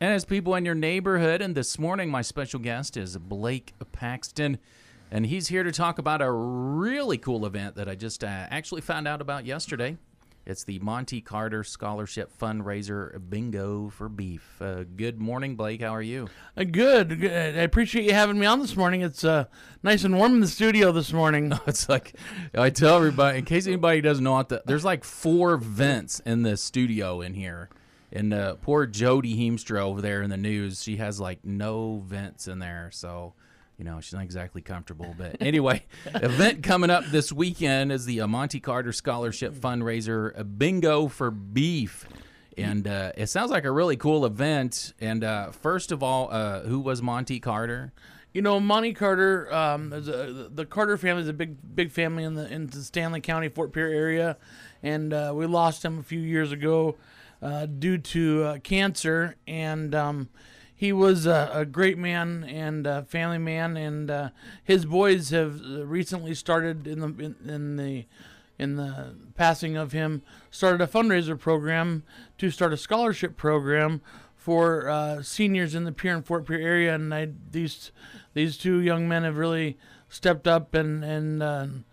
And as people in your neighborhood, and this morning my special guest is Blake Paxton, and he's here to talk about a really cool event that I just actually found out about yesterday. It's the Monte Carter Scholarship Fundraiser Bingo for Beef. Good morning, Blake. How are you? Good. I appreciate you having me on this morning. It's nice and warm in the studio this morning. It's like, I tell everybody, in case anybody doesn't know, there's like 4 vents in the studio in here. And poor Jody Heemstra over there in the news, she has like no vents in there. So, you know, she's not exactly comfortable. But anyway, event coming up this weekend is the Monte Carter Scholarship Fundraiser Bingo for Beef. And it sounds like a really cool event. And first of all, who was Monte Carter? You know, Monte Carter, the Carter family is a big family in the Stanley County, Fort Pierre area. And we lost him a few years ago due to cancer. And he was a great man and a family man, and his boys have recently started in the passing of him, started a fundraiser program to start a scholarship program for seniors in the Pierre and Fort Pierre area, and these 2 young men have really stepped up and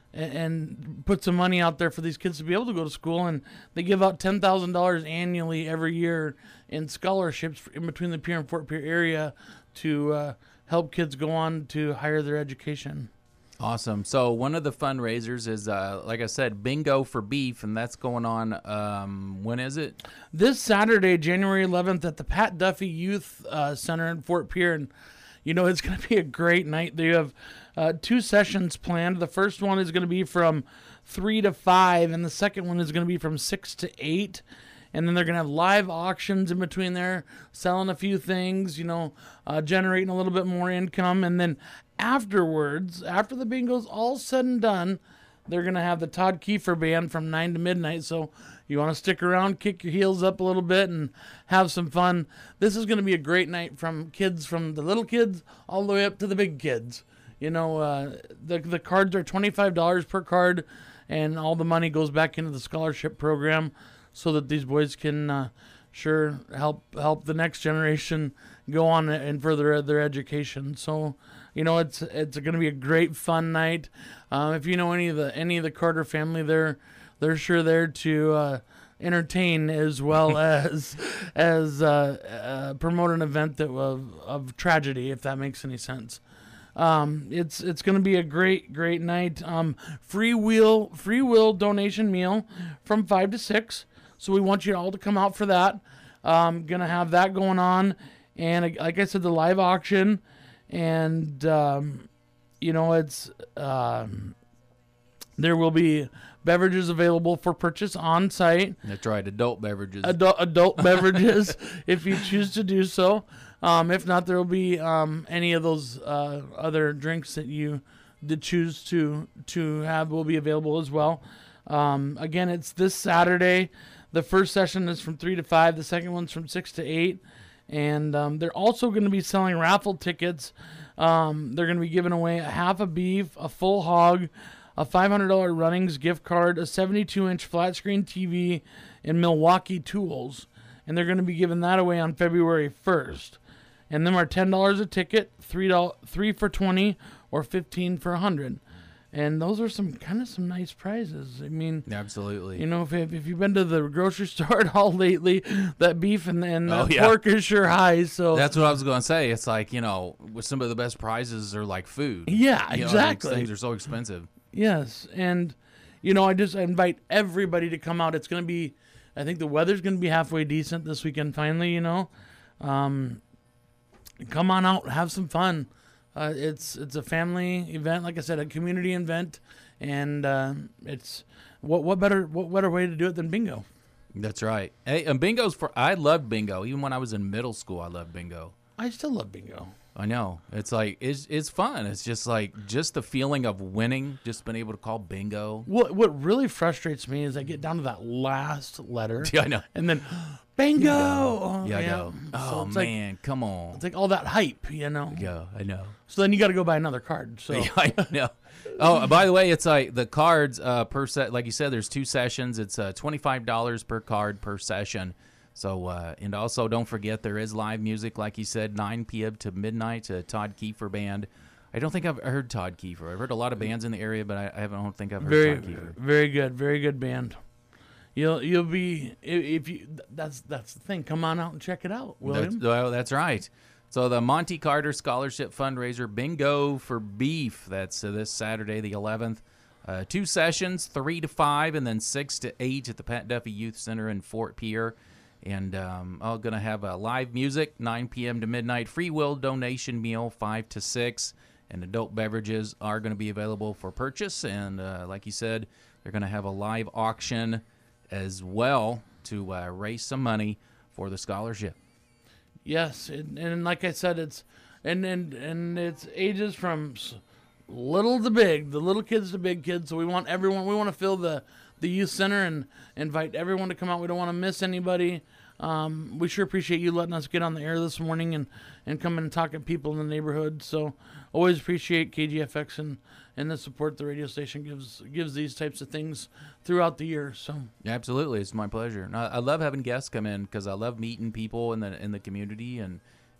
put some money out there for these kids to be able to go to school, and they give out $10,000 annually every year in scholarships in between the Pierre and Fort Pierre area to help kids go on to higher their education. Awesome. So one of the fundraisers is, like I said, Bingo for Beef, and that's going on, when is it? This Saturday, January 11th, at the Pat Duffy Youth Center in Fort Pierre, and you know, it's going to be a great night. They have 2 sessions planned. The first one is going to be from 3 to 5, and the second one is going to be from 6 to 8. And then they're going to have live auctions in between there, selling a few things, you know, generating a little bit more income. And then afterwards, after the bingo's all said and done, they're going to have the Todd Kiefer Band from 9 to midnight. So you want to stick around, kick your heels up a little bit, and have some fun. This is going to be a great night from kids, from the little kids all the way up to the big kids. You know, the cards are $25 per card, and all the money goes back into the scholarship program so that these boys can sure help the next generation go on and further their education. So, you know, it's going to be a great fun night. If you know any of the Carter family, they're sure there to entertain as well as promote an event that of tragedy, if that makes any sense. It's going to be a great night. Free will donation meal from 5 to 6. So we want you all to come out for that. Gonna have that going on, and like I said, the live auction, and you know, it's there will be beverages available for purchase on site. That's right, adult beverages. Adult beverages, if you choose to do so. If not, there will be any of those other drinks that you choose to have will be available as well. Again, it's this Saturday. The first session is from 3 to 5. The second one's from 6 to 8. And they're also going to be selling raffle tickets. They're going to be giving away a half a beef, a full hog, a $500 Runnings gift card, a 72-inch flat screen TV, and Milwaukee tools. And they're going to be giving that away on February 1st. And them are $10 a ticket, $3 for $20, or $15 for $100. And those are some nice prizes. I mean, absolutely. You know, if you've been to the grocery store at all lately, that beef and pork is sure high. So that's what I was going to say. It's like, you know, with some of the best prizes are like food. Yeah, you exactly. Know, things are so expensive. Yes, and you know, I invite everybody to come out. It's going to be, I think the weather's going to be halfway decent this weekend. Finally, you know, come on out, have some fun. It's a family event, like I said, a community event, and it's what better way to do it than bingo? That's right. Hey, and I loved bingo. Even when I was in middle school, I loved bingo. I still love bingo. I know. It's like it's fun. It's just like the feeling of winning, just being able to call bingo. What really frustrates me is I get down to that last letter. Yeah, I know. And then bingo. Yeah, I know. Oh so man, like, come on. It's like all that hype, you know. Yeah, I know. So then you got to go buy another card. So yeah, I know. Oh, by the way, it's like the cards per set. Like you said, there's 2 sessions. It's $25 per card per session. So, and also don't forget there is live music, like you said, 9 p.m. to midnight. Todd Kiefer Band. I don't think I've heard Todd Kiefer. I've heard a lot of bands in the area, but I don't think I've heard Todd Kiefer. Very good band. You'll be if you. That's the thing. Come on out and check it out, William. That's right. So the Monty Carter Scholarship Fundraiser Bingo for Beef. That's this Saturday, the 11th. 2 sessions, 3 to 5, and then 6 to 8 at the Pat Duffy Youth Center in Fort Pierre. And I'm going to have live music, 9 p.m. to midnight. Free will donation meal, 5 to 6. And adult beverages are going to be available for purchase. And like you said, they're going to have a live auction as well to raise some money for the scholarship. Yes, and like I said, it's it's ages from little to big, the little kids to big kids. So we want everyone. We want to fill the youth center and invite everyone to come out. We don't want to miss anybody. We sure appreciate you letting us get on the air this morning and come in and talk to people in the neighborhood. So always appreciate KGFX and the support the radio station gives these types of things throughout the year. So absolutely, it's my pleasure. I love having guests come in because I love meeting people in the community, and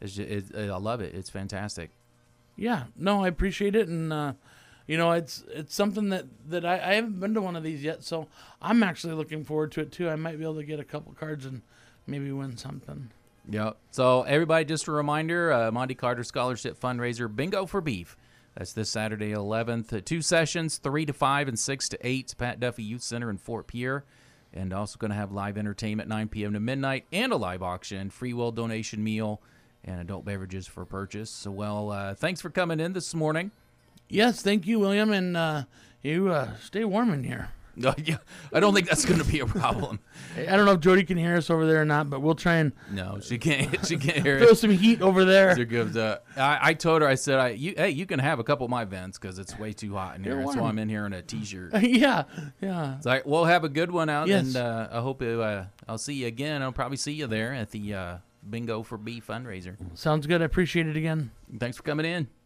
I love it. It's fantastic. Yeah, no, I appreciate it, and it's something that I haven't been to one of these yet, so I'm actually looking forward to it too. I might be able to get a couple cards and maybe win something. Yeah. So everybody, just a reminder, Monty Carter Scholarship Fundraiser Bingo for Beef. That's this Saturday, 11th. 2 sessions, 3 to 5 and 6 to 8. Pat Duffy Youth Center in Fort Pierre. And also going to have live entertainment, 9 p.m. to midnight, and a live auction, free will donation meal, and adult beverages for purchase. So, well, thanks for coming in this morning. Yes, thank you, William, and you stay warm in here. Yeah, I don't think that's going to be a problem. I don't know if Jody can hear us over there or not, but we'll try and no, she can't. She can't hear throw it. some heat over there. I told her, I said, hey, you can have a couple of my vents because it's way too hot in here. That's why I'm in here in a t-shirt. Yeah. It's like, we'll have a good one out, yes. And I hope I'll see you again. I'll probably see you there at the Bingo for Beef fundraiser. Sounds good. I appreciate it again. Thanks for coming in.